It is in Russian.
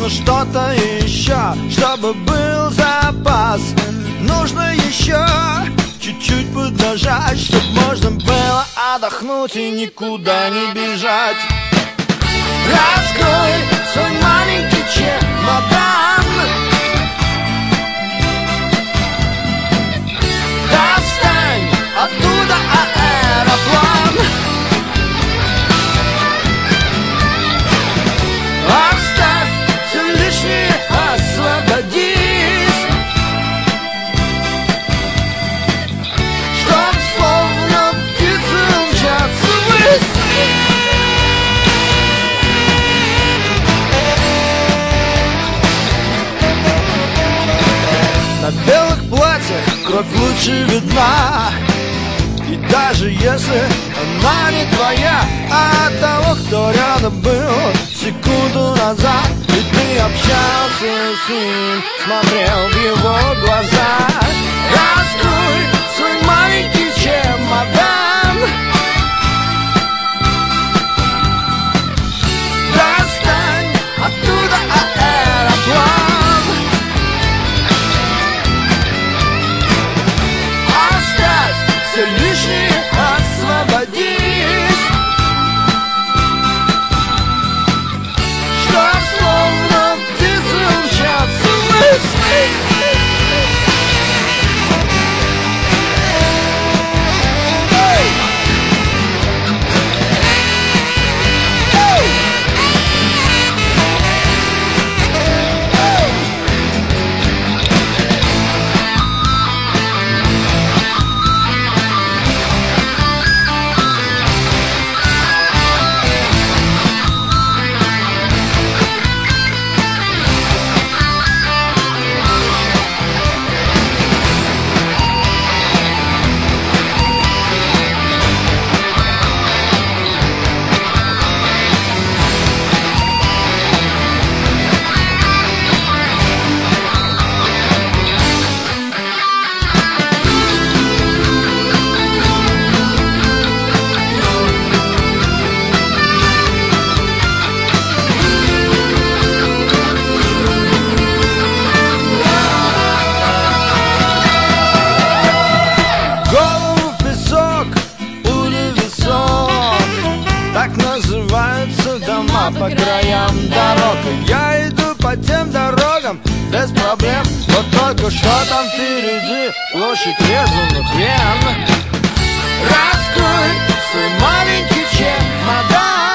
нужно что-то еще, чтобы был запас. Нужно еще чуть-чуть поднажать, чтоб можно было отдохнуть и никуда не бежать. Раскрой свой маленький чемодан, достань оттуда аэроплан. Оставь все лишнее, освободись, чтоб словно птицы умчаться ввысь. На белых платьях кровь лучше видна, и даже если она не твоя, а того, кто рядом был секунду назад, и ты общался с ним, смотрел в его глаза. Раскрой свой маленький чемодан, достань оттуда аэроплан. Все лишнее освободись, чтоб словно птицы умчаться ввысь. По краям дорог я иду по тем дорогам без проблем. Вот только что там впереди площадь резаных вен. Раскрой свой маленький чемодан,